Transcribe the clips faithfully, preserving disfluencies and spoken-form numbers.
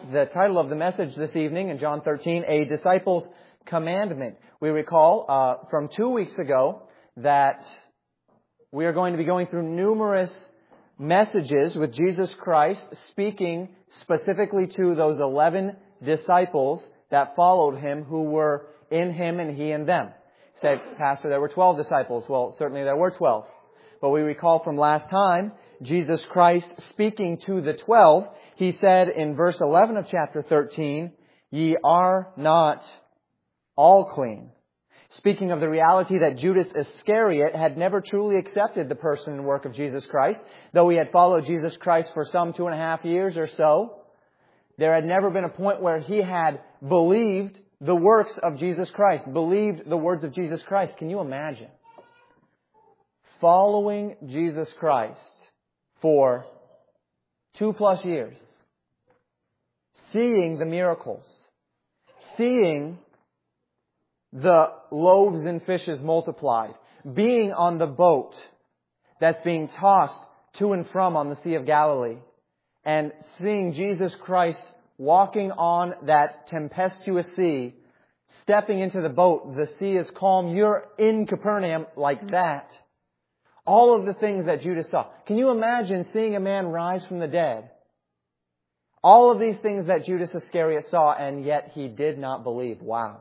The title of the message this evening in John thirteen, A Disciple's Commandment. We recall uh, from two weeks ago that we are going to be going through numerous messages with Jesus Christ speaking specifically to those eleven disciples that followed Him who were in Him and He in them. You say, Pastor, there were twelve disciples. Well, certainly there were twelve. But we recall from last time, Jesus Christ speaking to the twelve, He said in verse eleven of chapter thirteen, "Ye are not all clean." Speaking of the reality that Judas Iscariot had never truly accepted the person and work of Jesus Christ, though he had followed Jesus Christ for some two and a half years or so, there had never been a point where he had believed the works of Jesus Christ, believed the words of Jesus Christ. Can you imagine? Following Jesus Christ for two plus years, seeing the miracles, seeing the loaves and fishes multiplied, being on the boat that's being tossed to and from on the Sea of Galilee, and seeing Jesus Christ walking on that tempestuous sea, stepping into the boat, the sea is calm, you're in Capernaum like that. All of the things that Judas saw. Can you imagine seeing a man rise from the dead? All of these things that Judas Iscariot saw, and yet he did not believe. Wow.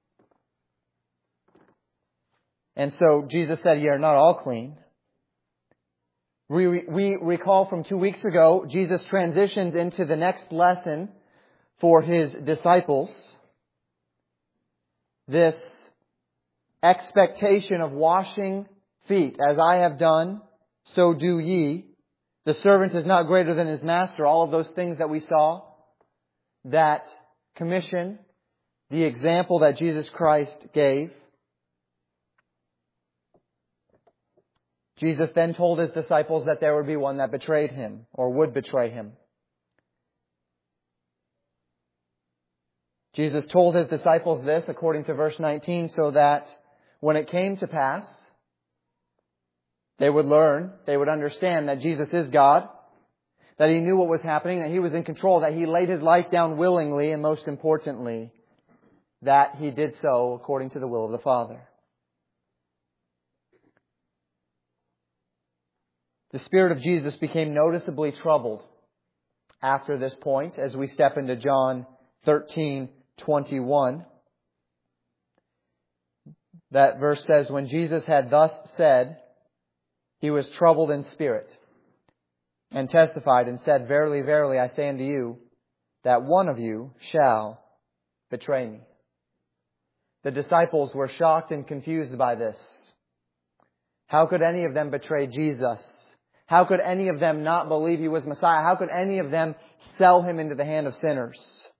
And so Jesus said, "Ye are not all clean." We, we recall from two weeks ago, Jesus transitions into the next lesson for His disciples. This expectation of washing feet. "As I have done, so do ye. The servant is not greater than his master." All of those things that we saw. That commission. The example that Jesus Christ gave. Jesus then told His disciples that there would be one that betrayed Him, or would betray Him. Jesus told His disciples this, according to verse nineteen, so that when it came to pass, they would learn, they would understand that Jesus is God, that He knew what was happening, that He was in control, that He laid His life down willingly, and most importantly, that He did so according to the will of the Father. The Spirit of Jesus became noticeably troubled after this point as we step into John thirteen twenty-one. That verse says, "When Jesus had thus said, He was troubled in spirit, and testified and said, Verily, verily, I say unto you, that one of you shall betray me." The disciples were shocked and confused by this. How could any of them betray Jesus? How could any of them not believe He was Messiah? How could any of them sell Him into the hand of sinners?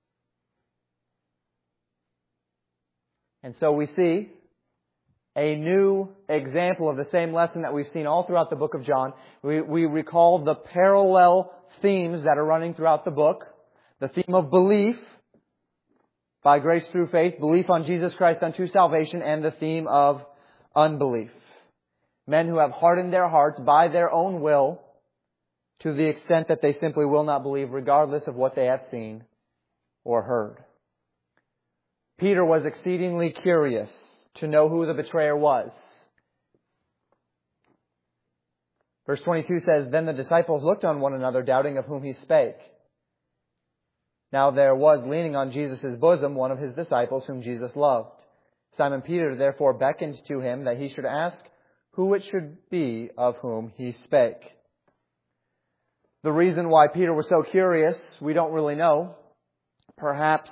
And so we see a new example of the same lesson that we've seen all throughout the book of John. We, we recall the parallel themes that are running throughout the book. The theme of belief, by grace through faith, belief on Jesus Christ unto salvation, and the theme of unbelief. Men who have hardened their hearts by their own will to the extent that they simply will not believe regardless of what they have seen or heard. Peter was exceedingly curious to know who the betrayer was. Verse twenty-two says, "Then the disciples looked on one another, doubting of whom He spake. Now there was leaning on Jesus' bosom one of His disciples whom Jesus loved. Simon Peter therefore beckoned to Him that he should ask who it should be of whom He spake." The reason why Peter was so curious, we don't really know. Perhaps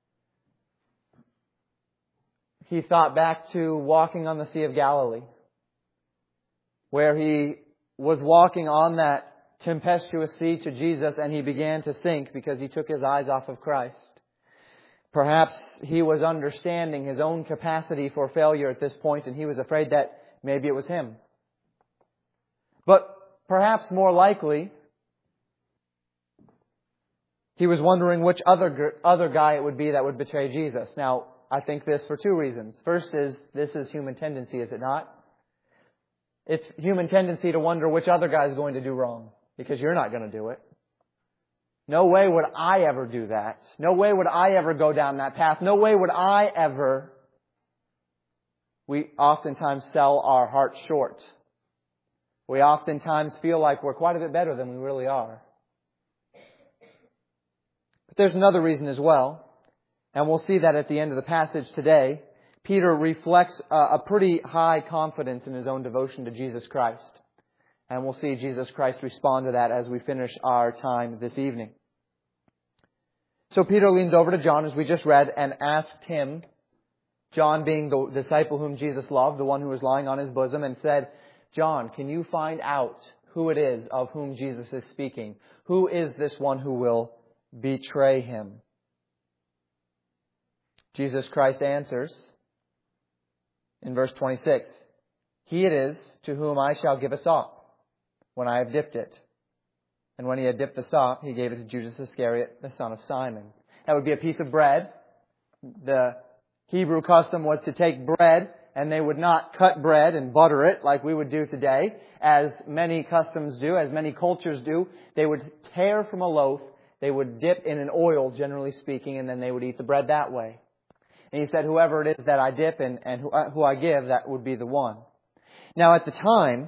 he thought back to walking on the Sea of Galilee, where he was walking on that tempestuous sea to Jesus and he began to sink because he took his eyes off of Christ. Perhaps he was understanding his own capacity for failure at this point and he was afraid that maybe it was him. But perhaps more likely, he was wondering which other other guy it would be that would betray Jesus. Now, I think this for two reasons. First is, this is human tendency, is it not? It's human tendency to wonder which other guy is going to do wrong, because you're not going to do it. No way would I ever do that. No way would I ever go down that path. No way would I ever. We oftentimes sell our hearts short. We oftentimes feel like we're quite a bit better than we really are. But there's another reason as well. And we'll see that at the end of the passage today. Peter reflects a pretty high confidence in his own devotion to Jesus Christ. And we'll see Jesus Christ respond to that as we finish our time this evening. So Peter leans over to John, as we just read, and asked him, John being the disciple whom Jesus loved, the one who was lying on his bosom, and said, John, can you find out who it is of whom Jesus is speaking? Who is this one who will betray him? Jesus Christ answers in verse twenty-six, He it is to whom I shall give a sop when I have dipped it. And when he had dipped the sop, he gave it to Judas Iscariot, the son of Simon. That would be a piece of bread. The Hebrew custom was to take bread, and they would not cut bread and butter it like we would do today, as many customs do, as many cultures do. They would tear from a loaf, they would dip in an oil, generally speaking, and then they would eat the bread that way. And he said, whoever it is that I dip and, and who, uh, who I give, that would be the one. Now at the time,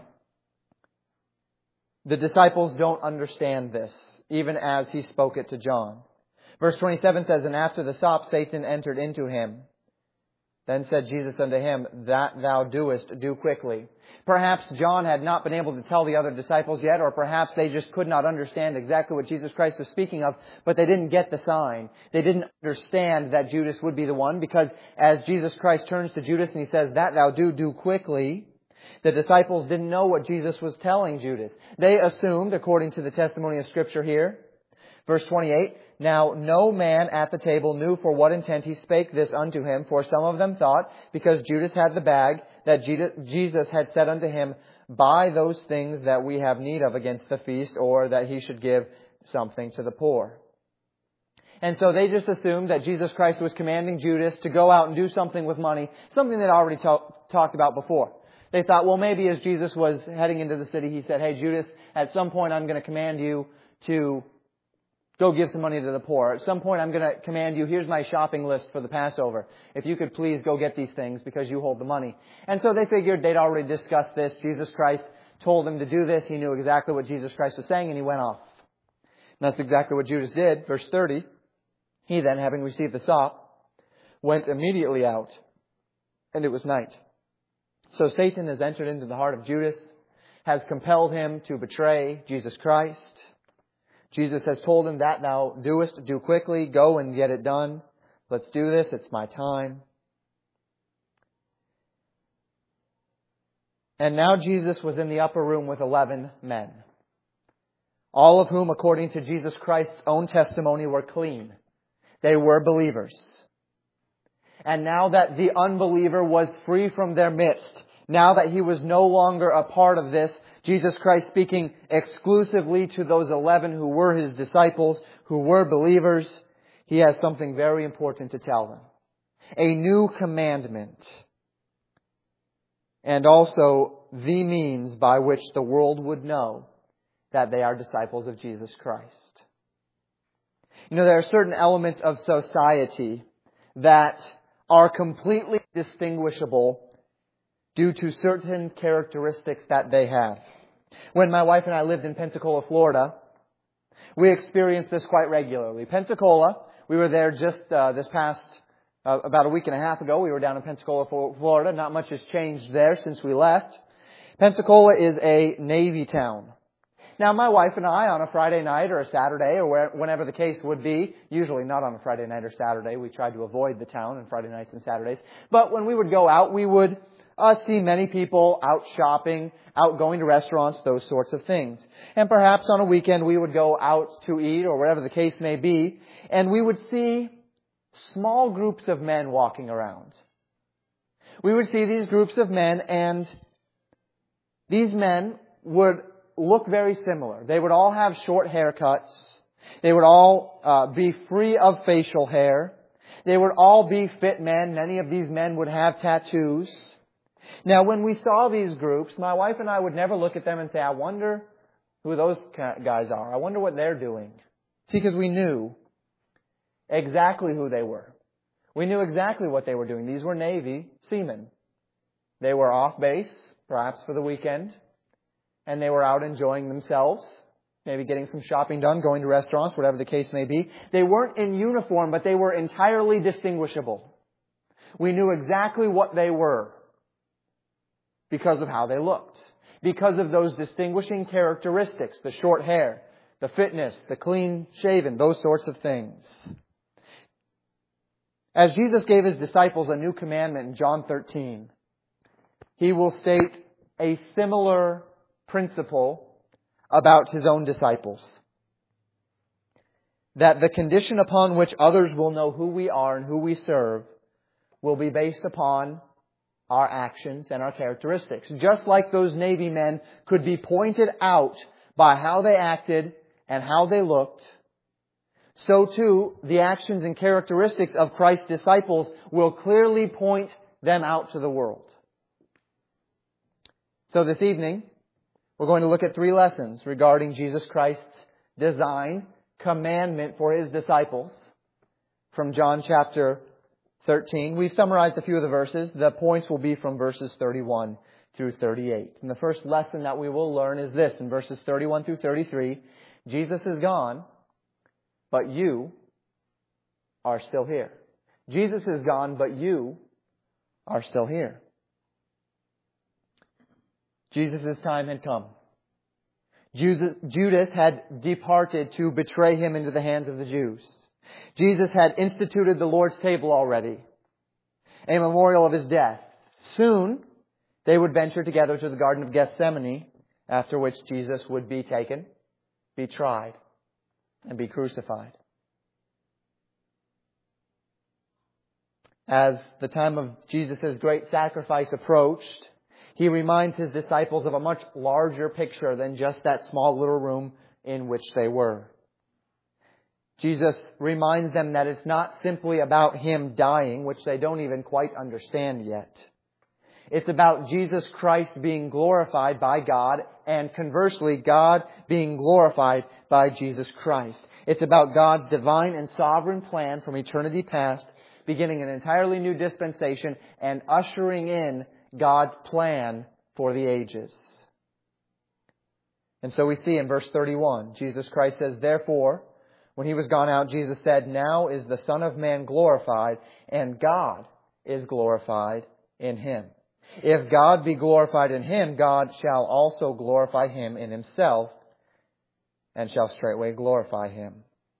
the disciples don't understand this, even as he spoke it to John. Verse twenty-seven says, And after the sop, Satan entered into him. Then said Jesus unto him, That thou doest, do quickly. Perhaps John had not been able to tell the other disciples yet, or perhaps they just could not understand exactly what Jesus Christ was speaking of, but they didn't get the sign. They didn't understand that Judas would be the one, because as Jesus Christ turns to Judas and he says, That thou do, do quickly, the disciples didn't know what Jesus was telling Judas. They assumed, according to the testimony of Scripture here, verse twenty-eight, Now no man at the table knew for what intent he spake this unto him, for some of them thought, because Judas had the bag, that Jesus had said unto him, Buy those things that we have need of against the feast, or that he should give something to the poor. And so they just assumed that Jesus Christ was commanding Judas to go out and do something with money, something they'd already talk, talked about before. They thought, well, maybe as Jesus was heading into the city, he said, Hey, Judas, at some point I'm going to command you to go give some money to the poor. At some point I'm going to command you, here's my shopping list for the Passover. If you could please go get these things because you hold the money. And so they figured they'd already discussed this. Jesus Christ told them to do this. He knew exactly what Jesus Christ was saying, and he went off. And that's exactly what Judas did. Verse thirty, He then, having received the sop, went immediately out, and it was night. So Satan has entered into the heart of Judas, has compelled him to betray Jesus Christ. Jesus has told him, That thou doest, do quickly, go and get it done. Let's do this, it's my time. And now Jesus was in the upper room with eleven men, all of whom, according to Jesus Christ's own testimony, were clean. They were believers. And now that the unbeliever was free from their midst, now that he was no longer a part of this, Jesus Christ speaking exclusively to those eleven who were his disciples, who were believers, he has something very important to tell them. A new commandment. And also the means by which the world would know that they are disciples of Jesus Christ. You know, there are certain elements of society that are completely distinguishable due to certain characteristics that they have. When my wife and I lived in Pensacola, Florida, we experienced this quite regularly. Pensacola, we were there just uh, this past, uh, about a week and a half ago. We were down in Pensacola, Florida. Not much has changed there since we left. Pensacola is a Navy town. Now, my wife and I, on a Friday night or a Saturday or where, whenever the case would be, usually not on a Friday night or Saturday, we tried to avoid the town on Friday nights and Saturdays, but when we would go out, we would uh, see many people out shopping, out going to restaurants, those sorts of things. And perhaps on a weekend we would go out to eat or whatever the case may be, and we would see small groups of men walking around. We would see these groups of men, and these men would look very similar. They would all have short haircuts. They would all uh, be free of facial hair. They would all be fit men. Many of these men would have tattoos. Now, when we saw these groups, my wife and I would never look at them and say, I wonder who those guys are. I wonder what they're doing See, because we knew exactly who they were. We knew exactly what they were doing. These were Navy seamen. They were off base, perhaps for the weekend, and they were out enjoying themselves, maybe getting some shopping done, going to restaurants, whatever the case may be. They weren't in uniform, but they were entirely distinguishable. We knew exactly what they were because of how they looked, because of those distinguishing characteristics, the short hair, the fitness, the clean shaven, those sorts of things. As Jesus gave His disciples a new commandment in John thirteen, He will state a similar principle about His own disciples. That the condition upon which others will know who we are and who we serve will be based upon our actions and our characteristics. Just like those Navy men could be pointed out by how they acted and how they looked, so too the actions and characteristics of Christ's disciples will clearly point them out to the world. So this evening, we're going to look at three lessons regarding Jesus Christ's design, commandment for His disciples from John chapter thirteen. We've summarized a few of the verses. The points will be from verses thirty-one through thirty-eight. And the first lesson that we will learn is this. In verses thirty-one through thirty-three, Jesus is gone, but you are still here. Jesus is gone, but you are still here. Jesus' time had come. Judas had departed to betray Him into the hands of the Jews. Jesus had instituted the Lord's table already, a memorial of His death. Soon, they would venture together to the Garden of Gethsemane, after which Jesus would be taken, be tried, and be crucified. As the time of Jesus' great sacrifice approached, He reminds His disciples of a much larger picture than just that small little room in which they were. Jesus reminds them that it's not simply about Him dying, which they don't even quite understand yet. It's about Jesus Christ being glorified by God, and conversely, God being glorified by Jesus Christ. It's about God's divine and sovereign plan from eternity past, beginning an entirely new dispensation and ushering in God's plan for the ages. And so we see in verse thirty-one, Jesus Christ says, "Therefore, when He was gone out, Jesus said, 'Now is the Son of Man glorified, and God is glorified in Him. If God be glorified in Him, God shall also glorify Him in Himself, and shall straightway glorify Him.'"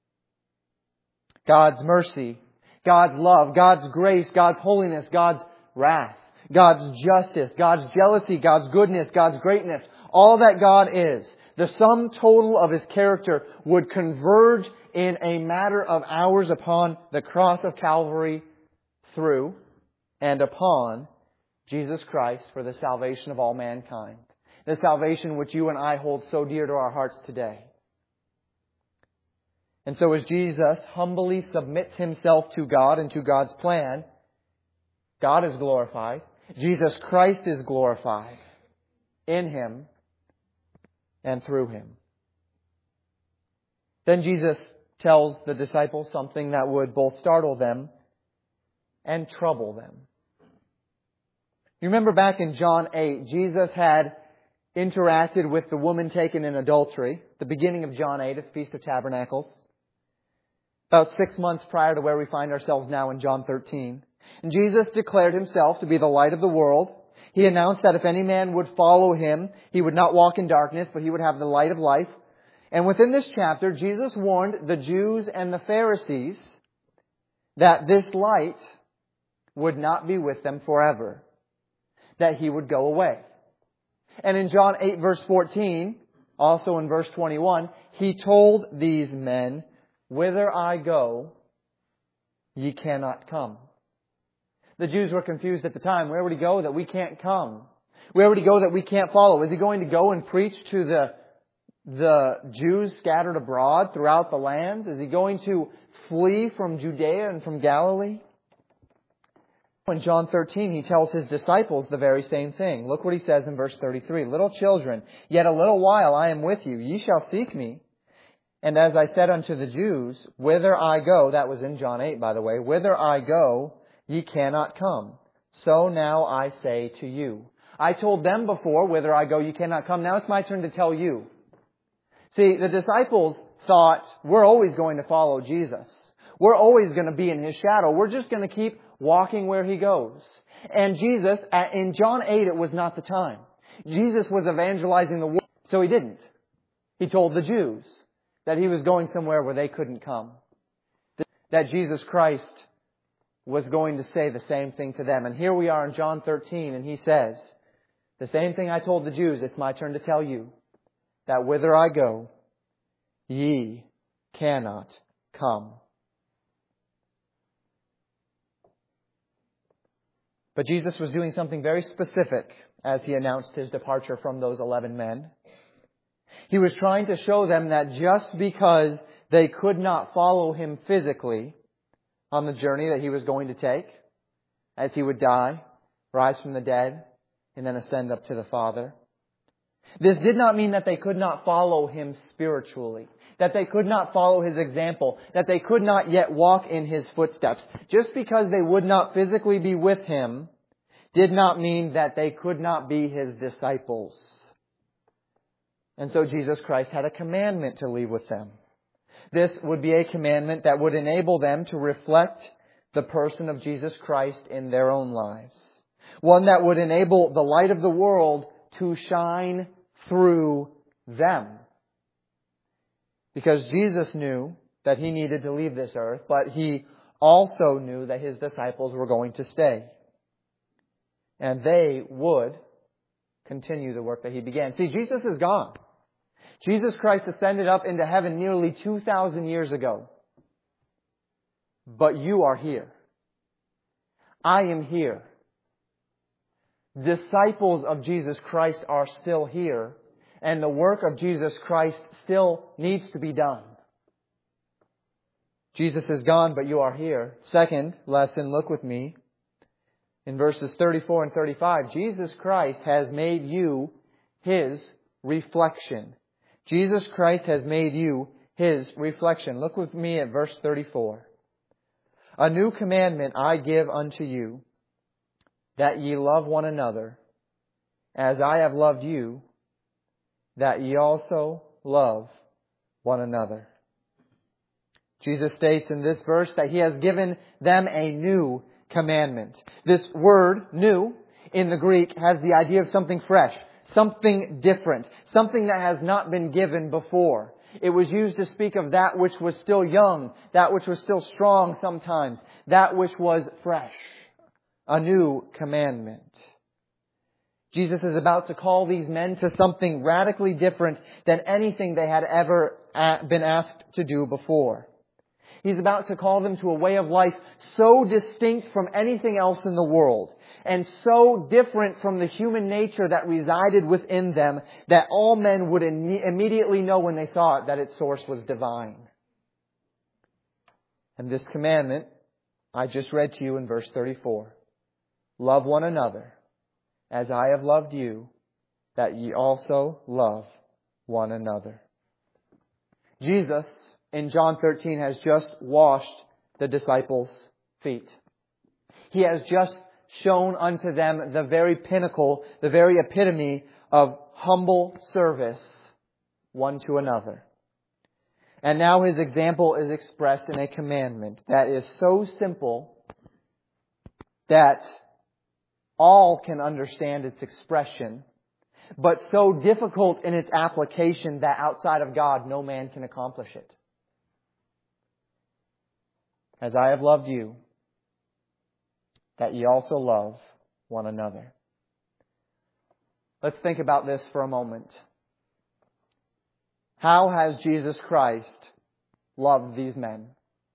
God's mercy, God's love, God's grace, God's holiness, God's wrath, God's justice, God's jealousy, God's goodness, God's greatness, all that God is, the sum total of His character would converge in a matter of hours upon the cross of Calvary through and upon Jesus Christ for the salvation of all mankind. The salvation which you and I hold so dear to our hearts today. And so as Jesus humbly submits Himself to God and to God's plan, God is glorified. Jesus Christ is glorified in Him and through Him. Then Jesus tells the disciples something that would both startle them and trouble them. You remember back in John eight, Jesus had interacted with the woman taken in adultery, the beginning of John eight at the Feast of Tabernacles, about six months prior to where we find ourselves now in John thirteen. And Jesus declared Himself to be the light of the world. He announced that if any man would follow Him, he would not walk in darkness, but he would have the light of life. And within this chapter, Jesus warned the Jews and the Pharisees that this light would not be with them forever, that He would go away. And in John eight verse fourteen, also in verse twenty-one, He told these men, "Whither I go, ye cannot come." The Jews were confused at the time. Where would He go that we can't come? Where would He go that we can't follow? Is He going to go and preach to the, the Jews scattered abroad throughout the lands? Is He going to flee from Judea and from Galilee? In John thirteen, He tells His disciples the very same thing. Look what He says in verse thirty-three. "Little children, yet a little while I am with you. Ye shall seek Me. And as I said unto the Jews, whither I go, that was in John eight, by the way, whither I go, ye cannot come. So now I say to you. I told them before, whither I go, you cannot come. Now it's my turn to tell you. See, the disciples thought, we're always going to follow Jesus. We're always going to be in His shadow. We're just going to keep walking where He goes. And Jesus, in John eight, it was not the time. Jesus was evangelizing the world, so He didn't. He told the Jews that He was going somewhere where they couldn't come. That Jesus Christ was going to say the same thing to them. And here we are in John thirteen, and He says, the same thing I told the Jews, it's my turn to tell you, that whither I go, ye cannot come. But Jesus was doing something very specific as He announced His departure from those eleven men. He was trying to show them that just because they could not follow Him physically on the journey that He was going to take, as He would die, rise from the dead, and then ascend up to the Father, this did not mean that they could not follow Him spiritually, that they could not follow His example, that they could not yet walk in His footsteps. Just because they would not physically be with Him did not mean that they could not be His disciples. And so Jesus Christ had a commandment to leave with them. This would be a commandment that would enable them to reflect the person of Jesus Christ in their own lives. One that would enable the light of the world to shine through them. Because Jesus knew that He needed to leave this earth, but He also knew that His disciples were going to stay. And they would continue the work that He began. See, Jesus is gone. Jesus Christ ascended up into heaven nearly two thousand years ago. But you are here. I am here. Disciples of Jesus Christ are still here. And the work of Jesus Christ still needs to be done. Jesus is gone, but you are here. Second lesson, look with me. In verses thirty-four and thirty-five, Jesus Christ has made you His reflection. Jesus Christ has made you His reflection. Look with me at verse thirty-four. A new commandment I give unto you, that ye love one another, as I have loved you, that ye also love one another. Jesus states in this verse that He has given them a new commandment. This word, new, in the Greek has the idea of something fresh, something different, something that has not been given before. It was used to speak of that which was still young, that which was still strong sometimes, that which was fresh. A new commandment. Jesus is about to call these men to something radically different than anything they had ever been asked to do before. He's about to call them to a way of life so distinct from anything else in the world, and so different from the human nature that resided within them, that all men would im- immediately know when they saw it that its source was divine. And this commandment I just read to you in verse thirty-four. Love one another, as I have loved you, that ye also love one another. Jesus, in John thirteen, has just washed the disciples' feet. He has just shown unto them the very pinnacle, the very epitome of humble service one to another. And now His example is expressed in a commandment that is so simple that all can understand its expression, but so difficult in its application that outside of God no man can accomplish it. As I have loved you, that ye also love one another. Let's think about this for a moment. How has Jesus Christ loved these men?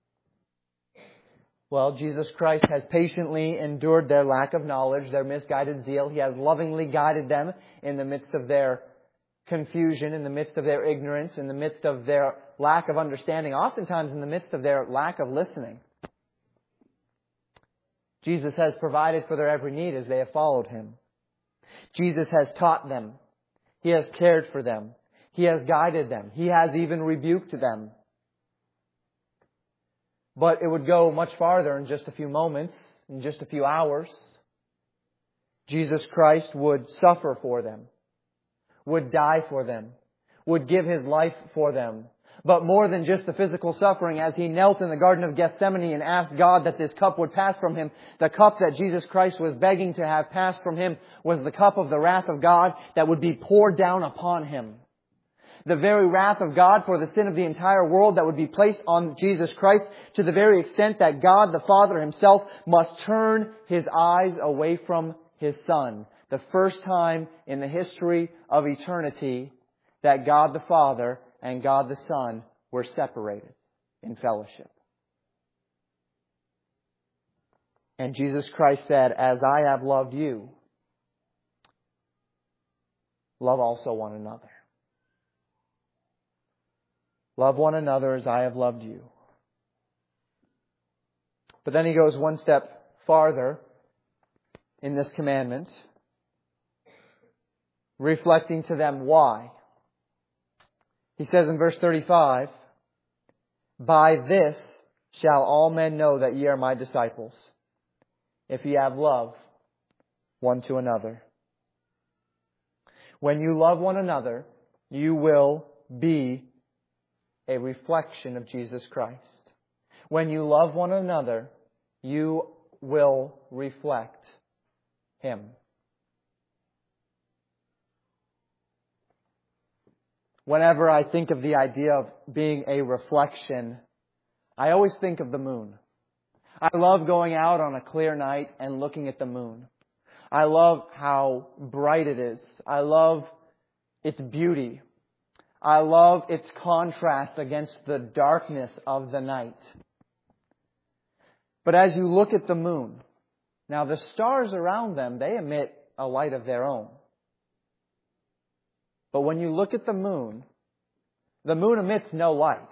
Well, Jesus Christ has patiently endured their lack of knowledge, their misguided zeal. He has lovingly guided them in the midst of their confusion, in the midst of their ignorance, in the midst of their lack of understanding, oftentimes in the midst of their lack of listening. Jesus has provided for their every need as they have followed Him. Jesus has taught them. He has cared for them. He has guided them. He has even rebuked them. But it would go much farther in just a few moments, in just a few hours. Jesus Christ would suffer for them, would die for them, would give His life for them. But more than just the physical suffering, as He knelt in the Garden of Gethsemane and asked God that this cup would pass from Him, the cup that Jesus Christ was begging to have passed from Him was the cup of the wrath of God that would be poured down upon Him. The very wrath of God for the sin of the entire world that would be placed on Jesus Christ, to the very extent that God the Father Himself must turn His eyes away from His Son. The first time in the history of eternity that God the Father and God the Son were separated in fellowship. And Jesus Christ said, "As I have loved you, love also one another." Love one another as I have loved you. But then He goes one step farther in this commandment, reflecting to them why. He says in verse thirty-five, "By this shall all men know that ye are my disciples, if ye have love one to another." When you love one another, you will be a reflection of Jesus Christ. When you love one another, you will reflect Him. Whenever I think of the idea of being a reflection, I always think of the moon. I love going out on a clear night and looking at the moon. I love how bright it is. I love its beauty. I love its contrast against the darkness of the night. But as you look at the moon, now the stars around them, they emit a light of their own. But when you look at the moon, the moon emits no light.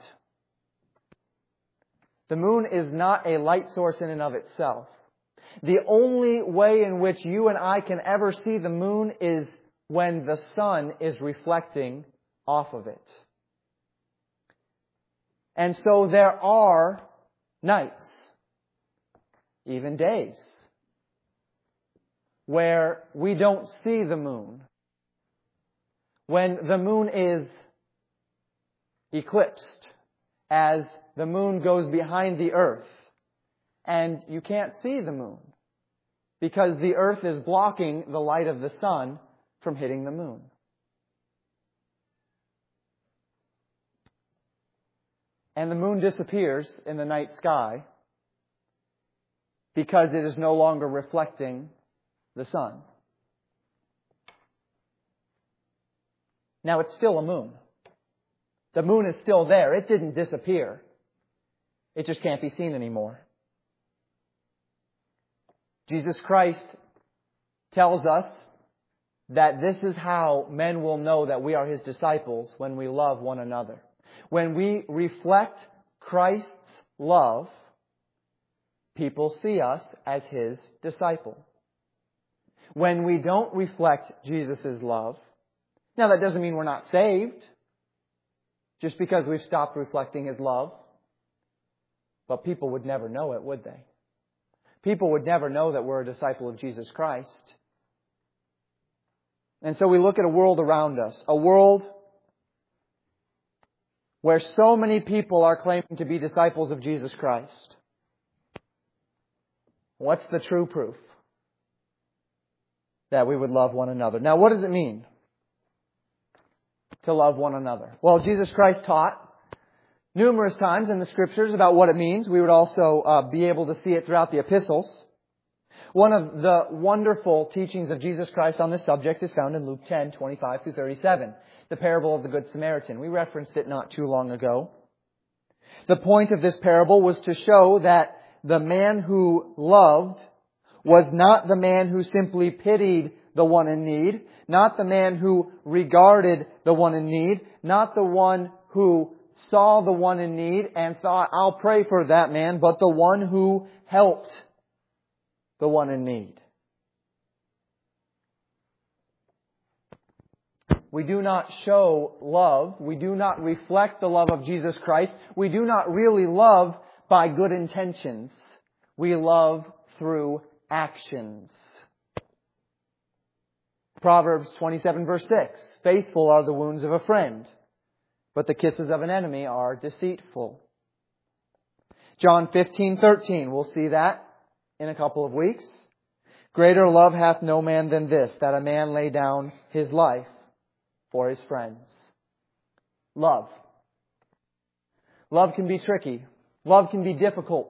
The moon is not a light source in and of itself. The only way in which you and I can ever see the moon is when the sun is reflecting off of it. And so there are nights, even days, where we don't see the moon. When the moon is eclipsed, as the moon goes behind the earth, and you can't see the moon because the earth is blocking the light of the sun from hitting the moon. And the moon disappears in the night sky because it is no longer reflecting the sun. Now, it's still a moon. The moon is still there. It didn't disappear. It just can't be seen anymore. Jesus Christ tells us that this is how men will know that we are His disciples, when we love one another. When we reflect Christ's love, people see us as His disciple. When we don't reflect Jesus' love, now that doesn't mean we're not saved, just because we've stopped reflecting His love. But people would never know it, would they? People would never know that we're a disciple of Jesus Christ. And so we look at a world around us, a world where so many people are claiming to be disciples of Jesus Christ. What's the true proof that we would love one another? Now, what does it mean to love one another? Well, Jesus Christ taught numerous times in the Scriptures about what it means. We would also uh, be able to see it throughout the epistles. One of the wonderful teachings of Jesus Christ on this subject is found in Luke ten, twenty-five through thirty-seven. The parable of the Good Samaritan. We referenced it not too long ago. The point of this parable was to show that the man who loved was not the man who simply pitied the one in need, not the man who regarded the one in need, not the one who saw the one in need and thought, I'll pray for that man, but the one who helped the one in need. We do not show love. We do not reflect the love of Jesus Christ. We do not really love by good intentions. We love through actions. Proverbs twenty-seven verse six. Faithful are the wounds of a friend, but the kisses of an enemy are deceitful. John fifteen thirteen. We'll see that in a couple of weeks. Greater love hath no man than this, that a man lay down his life for his friends. Love. Love can be tricky. Love can be difficult.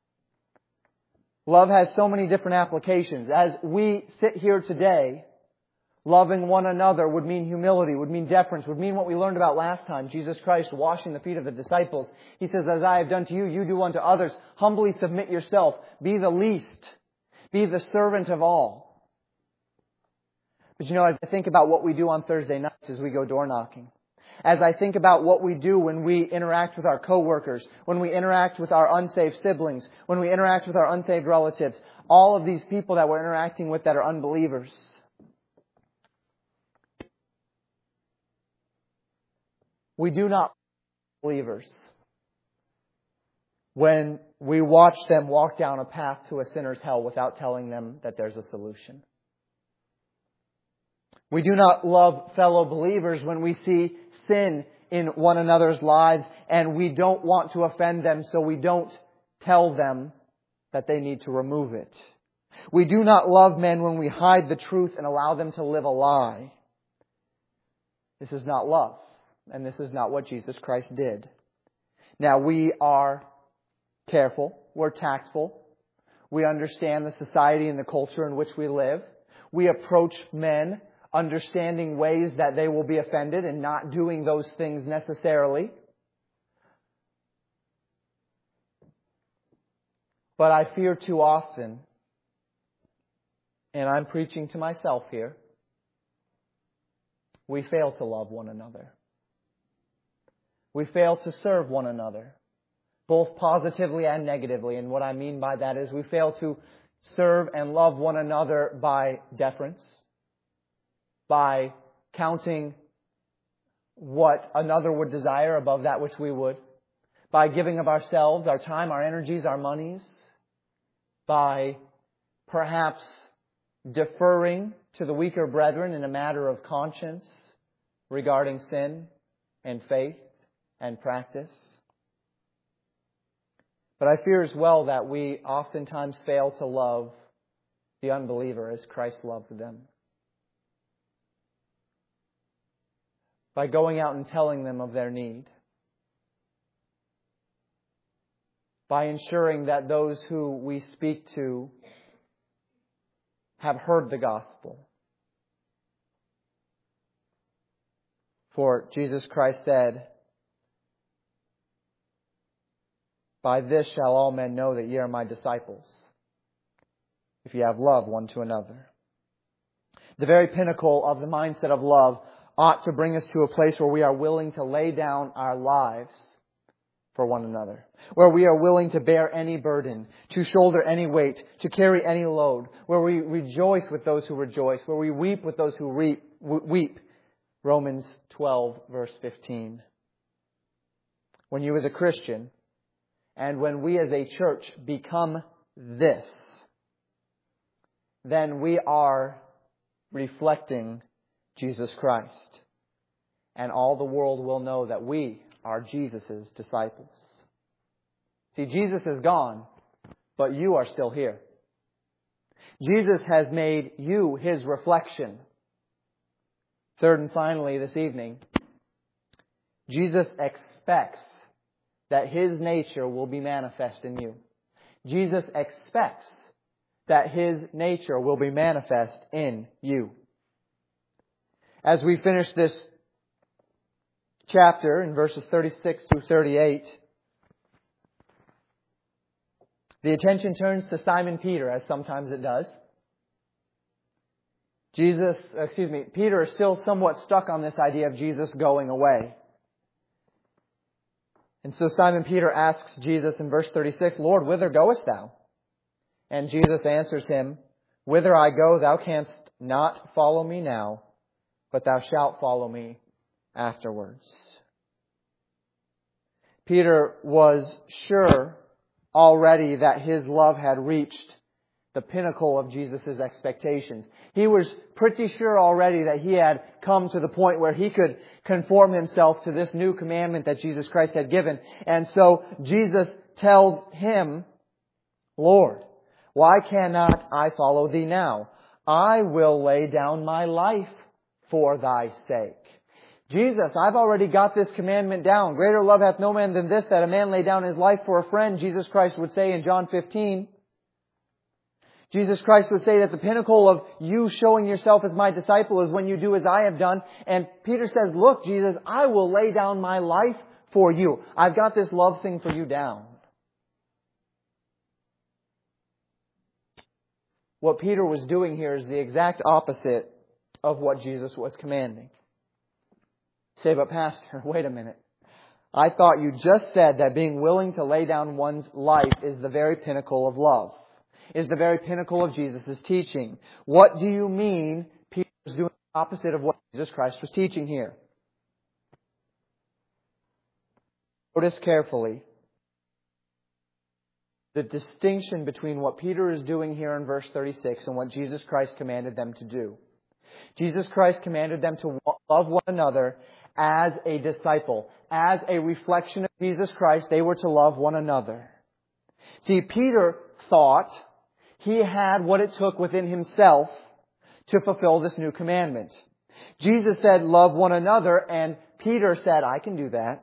Love has so many different applications. As we sit here today, loving one another would mean humility, would mean deference, would mean what we learned about last time. Jesus Christ washing the feet of the disciples. He says, as I have done to you, you do unto others. Humbly submit yourself. Be the least. Be the servant of all. But you know, as I think about what we do on Thursday nights as we go door knocking, as I think about what we do when we interact with our coworkers, when we interact with our unsaved siblings, when we interact with our unsaved relatives, all of these people that we're interacting with that are unbelievers, we do not believers when we watch them walk down a path to a sinner's hell without telling them that there's a solution. We do not love fellow believers when we see sin in one another's lives and we don't want to offend them, so we don't tell them that they need to remove it. We do not love men when we hide the truth and allow them to live a lie. This is not love. And this is not what Jesus Christ did. Now, we are careful. We're tactful. We understand the society and the culture in which we live. We approach men understanding ways that they will be offended and not doing those things necessarily. But I fear too often, and I'm preaching to myself here, we fail to love one another. We fail to serve one another, both positively and negatively. And what I mean by that is we fail to serve and love one another by deference, by counting what another would desire above that which we would, by giving of ourselves, our time, our energies, our monies, by perhaps deferring to the weaker brethren in a matter of conscience regarding sin and faith and practice. But I fear as well that we oftentimes fail to love the unbeliever as Christ loved them. By going out and telling them of their need. By ensuring that those who we speak to have heard the gospel. For Jesus Christ said, by this shall all men know that ye are my disciples, if ye have love one to another. The very pinnacle of the mindset of love ought to bring us to a place where we are willing to lay down our lives for one another. Where we are willing to bear any burden, to shoulder any weight, to carry any load. Where we rejoice with those who rejoice. Where we weep with those who weep. weep. Romans twelve verse fifteen. When you as a Christian, and when we as a church become this, then we are reflecting Jesus Christ. And all the world will know that we are Jesus' disciples. See, Jesus is gone, but you are still here. Jesus has made you His reflection. Third and finally this evening, Jesus expects that His nature will be manifest in you. Jesus expects that His nature will be manifest in you. As we finish this chapter in verses thirty-six through thirty-eight, the attention turns to Simon Peter, as sometimes it does. Jesus, excuse me, Peter is still somewhat stuck on this idea of Jesus going away. And so Simon Peter asks Jesus in verse thirty-six, Lord, whither goest thou? And Jesus answers him, Whither I go, thou canst not follow me now, but thou shalt follow me afterwards. Peter was sure already that his love had reached the pinnacle of Jesus' expectations. He was pretty sure already that he had come to the point where he could conform himself to this new commandment that Jesus Christ had given. And so Jesus tells him, Lord, why cannot I follow thee now? I will lay down my life for thy sake. Jesus, I've already got this commandment down. Greater love hath no man than this, that a man lay down his life for a friend, Jesus Christ would say in John fifteen. Jesus Christ would say that the pinnacle of you showing yourself as my disciple is when you do as I have done. And Peter says, look, Jesus, I will lay down my life for you. I've got this love thing for you down. What Peter was doing here is the exact opposite of what Jesus was commanding. Say, but Pastor, wait a minute. I thought you just said that being willing to lay down one's life is the very pinnacle of love, is the very pinnacle of Jesus' teaching. What do you mean Peter is doing the opposite of what Jesus Christ was teaching here? Notice carefully the distinction between what Peter is doing here in verse thirty-six and what Jesus Christ commanded them to do. Jesus Christ commanded them to love one another as a disciple. As a reflection of Jesus Christ, they were to love one another. See, Peter thought he had what it took within himself to fulfill this new commandment. Jesus said, love one another, and Peter said, I can do that.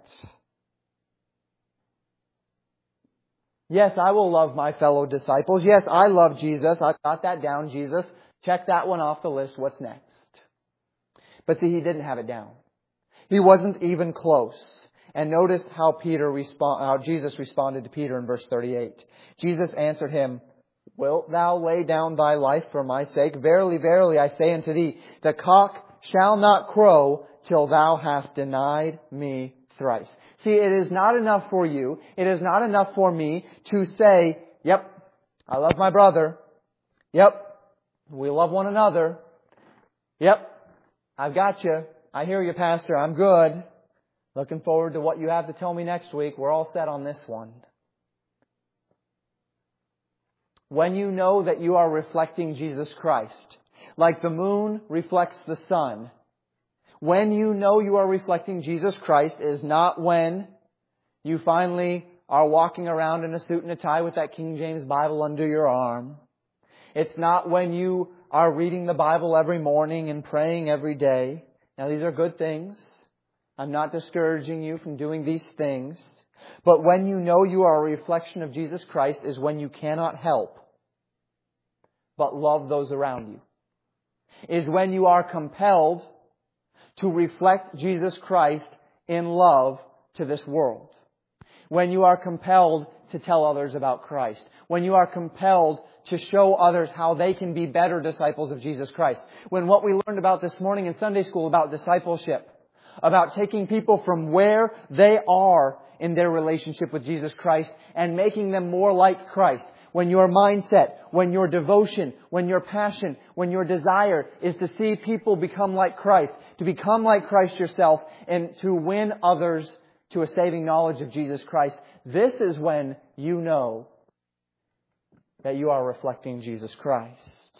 Yes, I will love my fellow disciples. Yes, I love Jesus. I've got that down, Jesus. Check that one off the list. What's next? But see, he didn't have it down. He wasn't even close. And notice how Peter respond, how Jesus responded to Peter in verse thirty-eight. Jesus answered him, Wilt thou lay down thy life for my sake? Verily, verily, I say unto thee, the cock shall not crow till thou hast denied me thrice. See, it is not enough for you, it is not enough for me to say, yep, I love my brother. Yep, we love one another. Yep, I've got you. I hear you, Pastor. I'm good. Looking forward to what you have to tell me next week. We're all set on this one. When you know that you are reflecting Jesus Christ, like the moon reflects the sun, when you know you are reflecting Jesus Christ is not when you finally are walking around in a suit and a tie with that King James Bible under your arm. It's not when you are reading the Bible every morning and praying every day. Now, these are good things. I'm not discouraging you from doing these things. But when you know you are a reflection of Jesus Christ is when you cannot help but love those around you. Is when you are compelled to reflect Jesus Christ in love to this world. When you are compelled to tell others about Christ. When you are compelled to show others how they can be better disciples of Jesus Christ. When what we learned about this morning in Sunday school about discipleship, about taking people from where they are in their relationship with Jesus Christ and making them more like Christ. When your mindset, when your devotion, when your passion, when your desire is to see people become like Christ, to become like Christ yourself and to win others to a saving knowledge of Jesus Christ, this is when you know that you are reflecting Jesus Christ.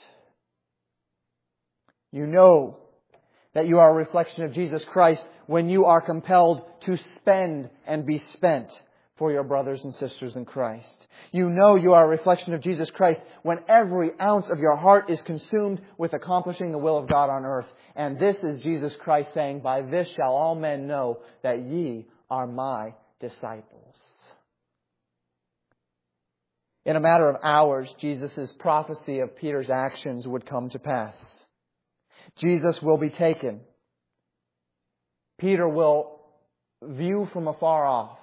You know that you are a reflection of Jesus Christ when you are compelled to spend and be spent for your brothers and sisters in Christ. You know you are a reflection of Jesus Christ when every ounce of your heart is consumed with accomplishing the will of God on earth. And this is Jesus Christ saying, by this shall all men know that ye are my disciples. In a matter of hours, Jesus' prophecy of Peter's actions would come to pass. Jesus will be taken. Peter will view from afar off.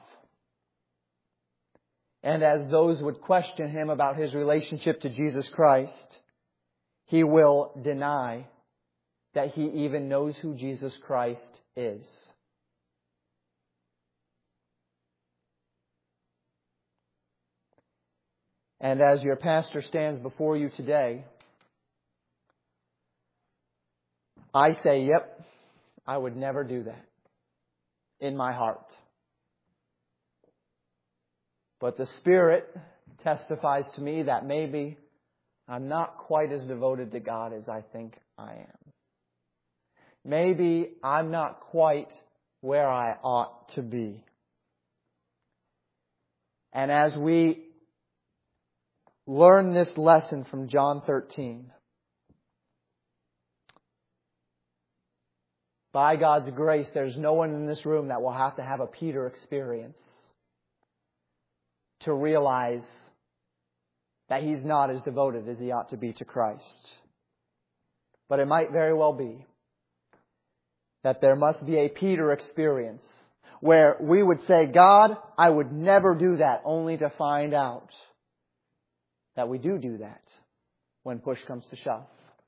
And as those would question him about his relationship to Jesus Christ, he will deny that he even knows who Jesus Christ is. And as your pastor stands before you today, I say, yep, I would never do that in my heart. But the Spirit testifies to me that maybe I'm not quite as devoted to God as I think I am. Maybe I'm not quite where I ought to be. And as we learn this lesson from John thirteen, by God's grace, there's no one in this room that will have to have a Peter experience to realize that he's not as devoted as he ought to be to Christ. But it might very well be that there must be a Peter experience where we would say, God, I would never do that, only to find out that we do do that when push comes to shove.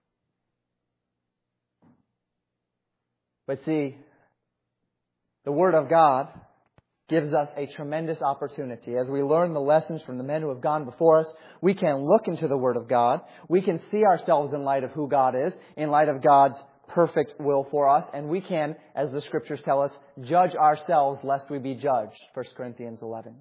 But see, the Word of God gives us a tremendous opportunity. As we learn the lessons from the men who have gone before us, we can look into the Word of God. We can see ourselves in light of who God is, in light of God's perfect will for us. And we can, as the Scriptures tell us, judge ourselves lest we be judged. First Corinthians eleven.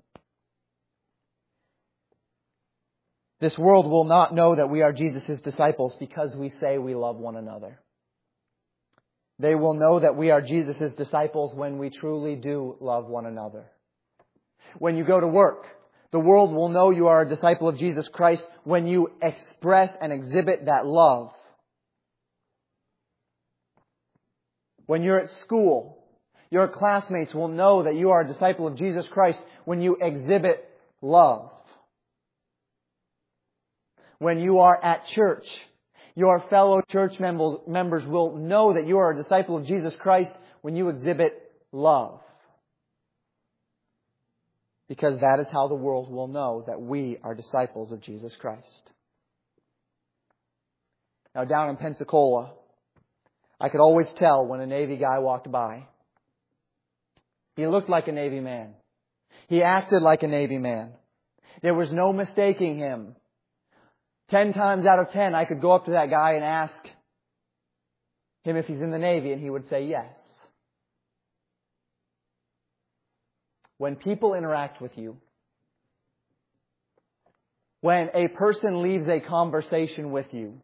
This world will not know that we are Jesus' disciples because we say we love one another. They will know that we are Jesus' disciples when we truly do love one another. When you go to work, the world will know you are a disciple of Jesus Christ when you express and exhibit that love. When you're at school, your classmates will know that you are a disciple of Jesus Christ when you exhibit love. When you are at church, your fellow church members will know that you are a disciple of Jesus Christ when you exhibit love. Because that is how the world will know that we are disciples of Jesus Christ. Now down in Pensacola, I could always tell when a Navy guy walked by. He looked like a Navy man. He acted like a Navy man. There was no mistaking him. Ten times out of ten, I could go up to that guy and ask him if he's in the Navy, and he would say yes. When people interact with you, when a person leaves a conversation with you,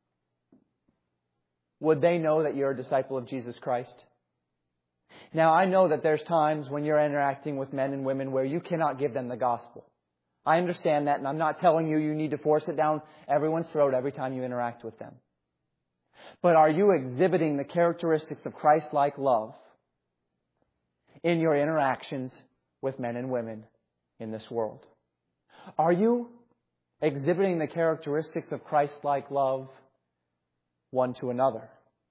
would they know that you're a disciple of Jesus Christ? Now, I know that there's times when you're interacting with men and women where you cannot give them the gospel. I understand that, and I'm not telling you you need to force it down everyone's throat every time you interact with them. But are you exhibiting the characteristics of Christ-like love in your interactions with men and women in this world? Are you exhibiting the characteristics of Christ-like love one to another?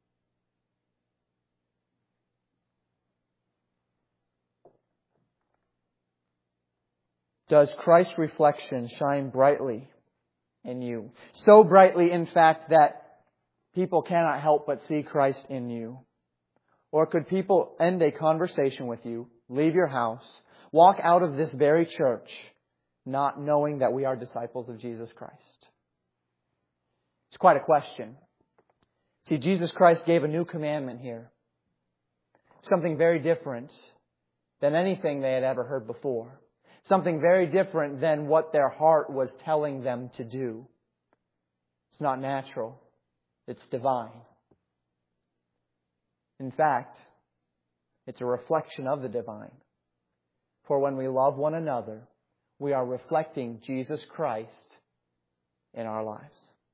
Does Christ's reflection shine brightly in you? So brightly, in fact, that people cannot help but see Christ in you. Or could people end a conversation with you, leave your house, walk out of this very church, not knowing that we are disciples of Jesus Christ? It's quite a question. See, Jesus Christ gave a new commandment here. Something very different than anything they had ever heard before. Something very different than what their heart was telling them to do. It's not natural. It's divine. In fact, it's a reflection of the divine. For when we love one another, we are reflecting Jesus Christ in our lives.